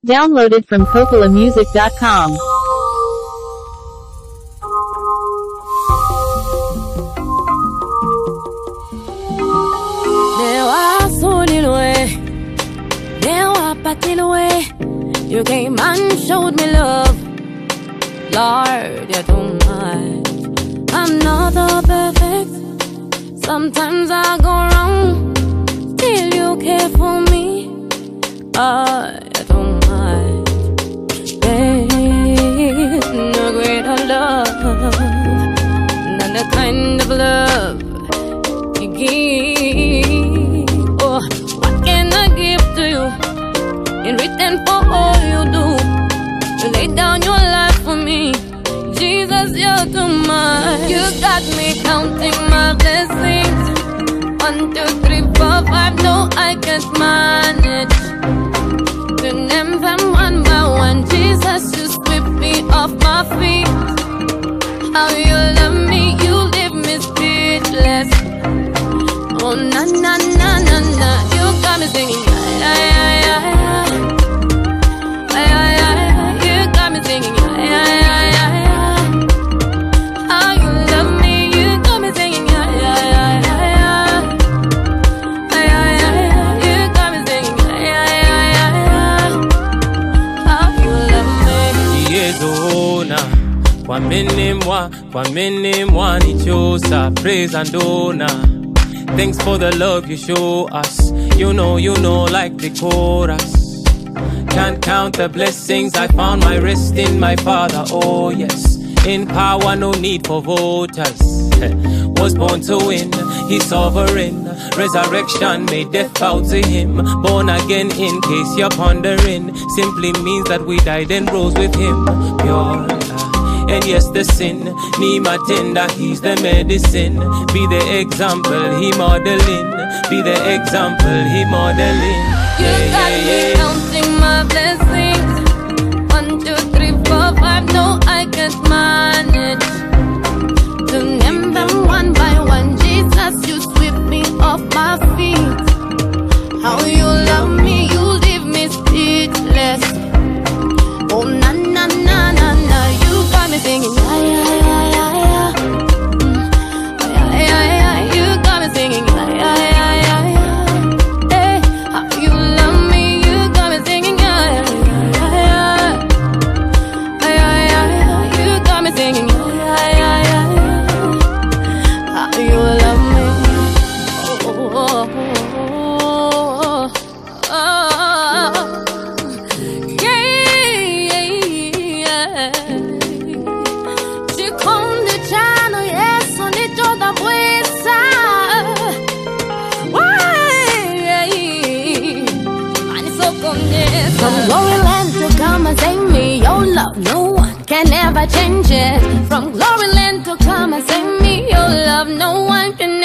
Downloaded from CocolaMusic.com. You came and showed me love. Lord, you don't mind. I'm not the perfect. Sometimes I go wrong. Still you care for me. You don't mind. There's no greater love than the kind of love you give. Oh, what can I give to you in return for all you do? You lay down your life for me. Jesus, you're too much. You got me counting my blessings. 1, 2, 3, 4, 5. No, I can't manage to name them one by one. Jesus, you sweep me off my feet. How you love me, you leave me speechless. Oh, na na na na na. You got me singing, ay, ay, ay, ay. You got me singing, ay, ay, ay, ay. How you love me, you got me singing, ay, ay, ay, ay. You got me singing, ay, ay, ay, ay. How you love me. Yezona, kwa mene mwa nichosa, praise and honor. Thanks for the love you show us. You know, like the chorus. Can't count the blessings, I found my rest in my Father, oh yes. In power, no need for voters. Was born to win, he's sovereign. Resurrection made death bow to him. Born again, in case you're pondering, simply means that we died and rose with him. Pure. And yes, the sin, Nima tender, he's the medicine. Be the example, he modeling. Be the example, he modeling. You got me counting my blessings. 1, 2, 3, 4, 5. No, I can't manage to name them one by one. Jesus, you sweep me off my feet. How you love me, you leave me speechless. Oh, na na na na na. You got me singing, ay, ay, ay, ay, ay. Ay, ay, ay. You got me singing, ay, ay, ay, ay, ay. Hey, how you love me, you got me singing, ay, ay, ay, ay. Ay, ay, ay, ay. You got me singing, ay, ay, ay, ay. How you love me. Oh, oh, oh, oh, oh. From glory land to come and save me, your love, no one can ever change it. From glory land to come and save me, your love, no one can